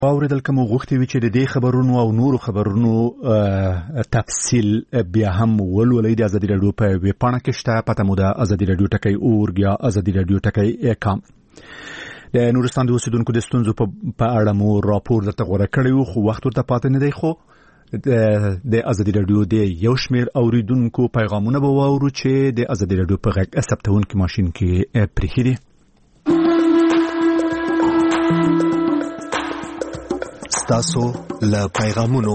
اوریدل کوم غوښتي وی چې د دې خبرونو او نورو خبرونو تفصیل بیا هم ولولئ د ازادي رادیو په ویب پاڼه کې شته. پته مو ده ازادي رادیو ټکی اورګ یا ازادي رادیو ټکی کام. د نورستان د اوسیدونکو د ستونزو په اړه مو راپور درته غوړه کړی خو وخت ورته پاتې نه دی. خو د ازادي رادیو د یو شمیر اوریدونکو پیغامونه به واورو چې د ازادي رادیو په غږ ثبتونکو ماشين کې پرېښي دي. تاسو له پیغامونو.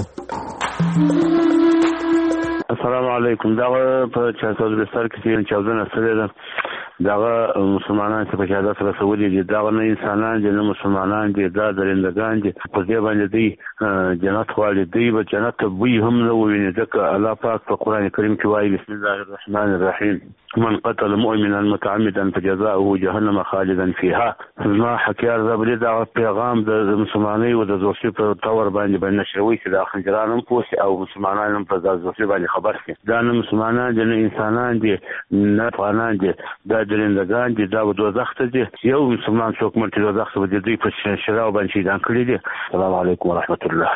السلام علیکم. دا په 400 کې 14 سره ده. دا مسلمانان چې په شهادت رسولي دي دا نه انسانان دي نه مسلمانان دي دا درندگان دي په دې باندې دي جنت غواړي دي به جنت وي هم نو ویني ځکه الله پاک په قران کریم کې وایي بسم الله الرحمن الرحیم من قتل مؤمنا متعمدا فجزاؤه جهنم خالدا فيها. ما حکیار زبري دا پیغام د مسلمانۍ او د زوسی په تور باندې نشروي چې د خنجرانم پوس او مسلمانانم په زوسی باندې خبر شي دا نه مسلمانان دي نه انسانان دي نه افغانان دي دا درندگان دي دا دوزخ ته دي. یو مسلمان څوک مرتي دوزخ ته دي په شراو باندې دا کړی دي. السلام علیکم ورحمت الله.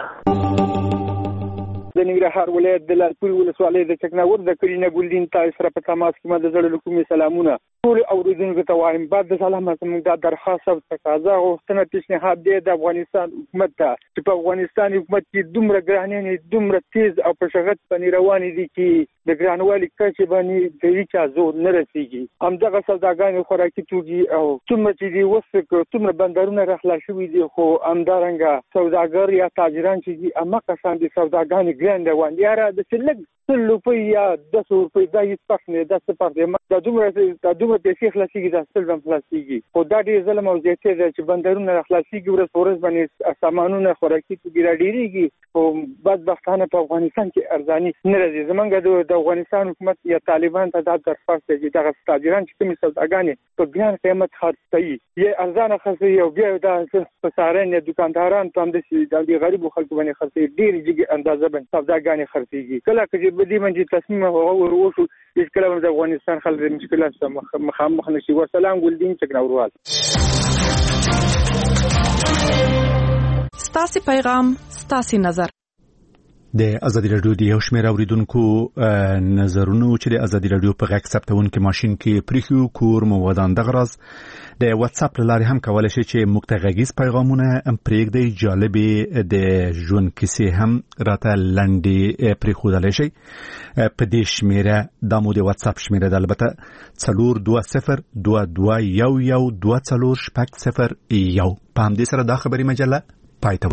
د ننګرهار ولایت د لالپورې ولسوالۍ د چکناور د کرینه ګلدین تاسو سره په تماس کې مده زړه کومې سلامونه ټول اوریدونکو ته وایم. بعد د سلامات موږ د درخواست او تقاضا غوښتنه پیشنهاد دی د افغانستان حکومت ته چې په افغانستان حکومت کې دومره ګرانې دومره تیز او په شغت باندې روان دي چې د ګرانوالي کچې باندې د هیڅ زور نه رسیږي. همدغه سوداګانې خوراکي توکي او څومره چې دي وسکه څومره بندرونه راخلا شوي دي خو همدارنګه سوداګر یا تاجران چې دي اما کسان دي سوداګانې ګران روان دي را د سلګ 100 روپۍ یا 10 روپۍ دا هیڅ فرق نه ده څه فرق دی دا دومره پیسې خلاصيږي دا سلګ خلاصيږي خو دا ډېر ظلم او زیاتې ده چې بندرونه خلاصيږي ورځ ورځ باندې سامانونه خوراکي توکي راډېریږي او بدبختانه په افغانستان کې ارزاني نه راځي. زمونږ د افغانستان حکومت یا طالبان ته دا درخواست دی چې دغه تاجران چې کومې سوداګانې په ګران قیمت خرڅوي یا ارزانه خرڅوي او بیا دا پساران یا دکانداران ته هم د غریبو خلکو باندې خرڅوي ډېر جګې اندازه باندې سوداګانې خرڅېږي. کله چې بدی باندې تصمیم وروشو هیڅ کله د افغانستان خلک د مشکلات سره مخامخ نشي. والسلام ګلدین چکناوروال. ستاسو پیغام ستاسو نظر. د ازادي رادیو د یو شمېر اوریدونکو نظرونو چې د ازادي رادیو په غږ ثبتونکو ماشين کې پریښو کور مو ودان د غرض د واتس اپ لارې هم کولای شي چې مختغیز پیغامونه پرېږدي جالبې د ژوند کیسې هم راته لنډې پرېښودلی شي په دې شمیره د مو د واتس اپ شمیره د البته 4202211240 په هم دې سره دا خبري مجله پای ته